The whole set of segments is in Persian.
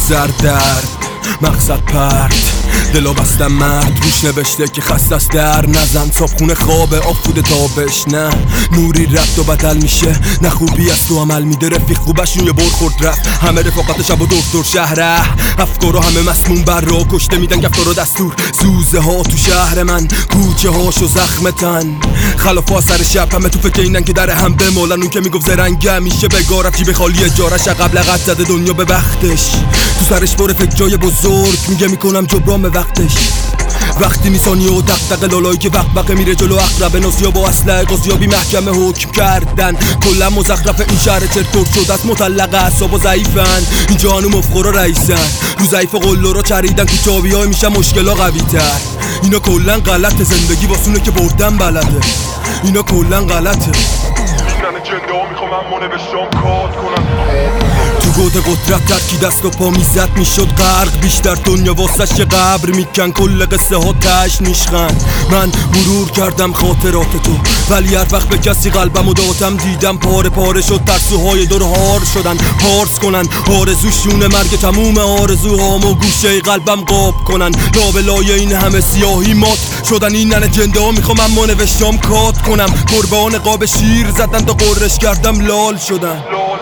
سردرد مقصد پرد دلو بستم مرد روش نوشته که خسته است در نزن صابخونه خوابه آفوده تابش نه نوری رفت و بدل میشه نه خوبی از تو عمل میده رفیق خوبشون یه بر خورد رفت همه رفاقت شب و دکتر شهره افکارو همه مسموم بر را کشته میدن گفتار و دستور سوزه ها تو شهر من کوچه هاشو زخم تن خلافا سر شب همه تو فکر اینن که در هم بمالن اون که میگفت زرنگه میشه بگارت جیب خالی جارش قبل قد زده دنیا به وقتش تو سرش باره فکر جای بزرگ میگه میکنم جبران وقتش وقتی میسانی و دقدق لالایی که وقبقه میره جلو اقربه نازیا با اسلحه قاضیابی محکمه حکم کردن کلا مزخرف این شهر چرتور شد از مطلقه اعصاب و ضعیفن اینجا هنو مفخورا رئیسن رو ضعیف قلو رو چریدن تو چابیای میشن مشکلا قوی تر اینا کلا غلطه زندگی واسونه که بردن بلده اینا کلا غلطه میزنه جنده ها میخوام اما نوشتم کات کنم تو گود قدرت ترکی دست و پا میزد میشد غرق بیشتر دنیا واسش یه قبر میکن کل قصه ها تش میشخن من مرور کردم خاطرات تو ولی هر وقت به کسی قلبم و دادم دیدم پاره پاره شد ترسوهای دور هار شدن پارس کنن آرزوشون مرگ تموم آرزوهامو گوشه قلبم قاب کنن لابلای این همه سیاهی مات شدن این ننه جنده ها میخوام اما نوشتم کات کنم قربان قاب شیر زدن تا قرش کردم لال شدن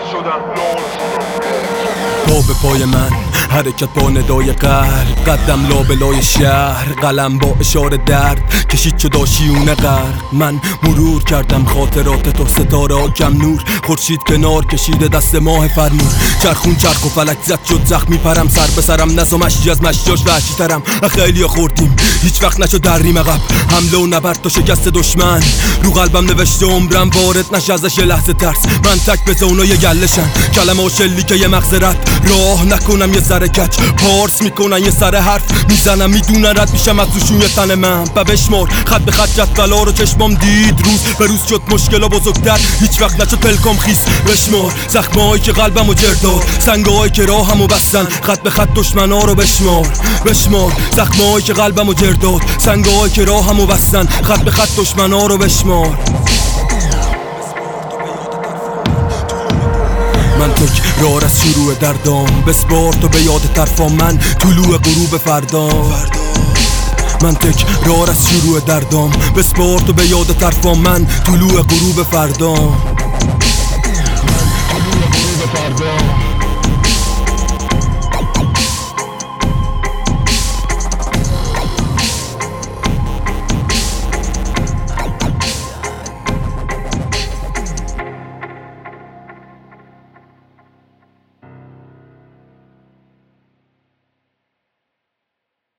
پا به پای من حرکت با ندای قلب قدم لابلای شهر قلم با اشاره درد کشید چو داشیونه غرق من مرور کردم خاطرات تو ستاره ها کم نور خورشید کنار کشیده دست ماه فرنور چرخون چرخ و فلک زد شد زخمی پرم سر به سرم نزا مشی از مشیاش وحشی ترم خیلی خوردیم هیچ وقت نشد دریم عقب حمله و نبرد تا شکست دشمن رو قلبم نوشته عمرم وارد نشه ازش یه لحظه ترس من تک به زونای یه گلشن کلمه و شلی که یه مغزرت راه نکنم یه سر کچ پارس میکنن یه سر حرف میزنم میدونن رد میشم از روشون یه تن من و بشمار خط به خط جدولا رو چشمام دید روز به روز شد مشکلا بزرگتر هیچ وقت نشد پلکام خیس بشمار زخمهایی که قلبمو جر داد سنگهایی که راهمو بستن خط به خط دشمنا رو بشمار زخمهایی که قلبمو جر داد سنگهایی که راهمو بستن خط به خط دشمنا رو بشمار من تکرار از شروع دردام بسپار تو به یاد طرفام من طلوع غروب فردا من تکرار از شروع دردام بسپار تو به یاد طرفام من طلوع غروب فردا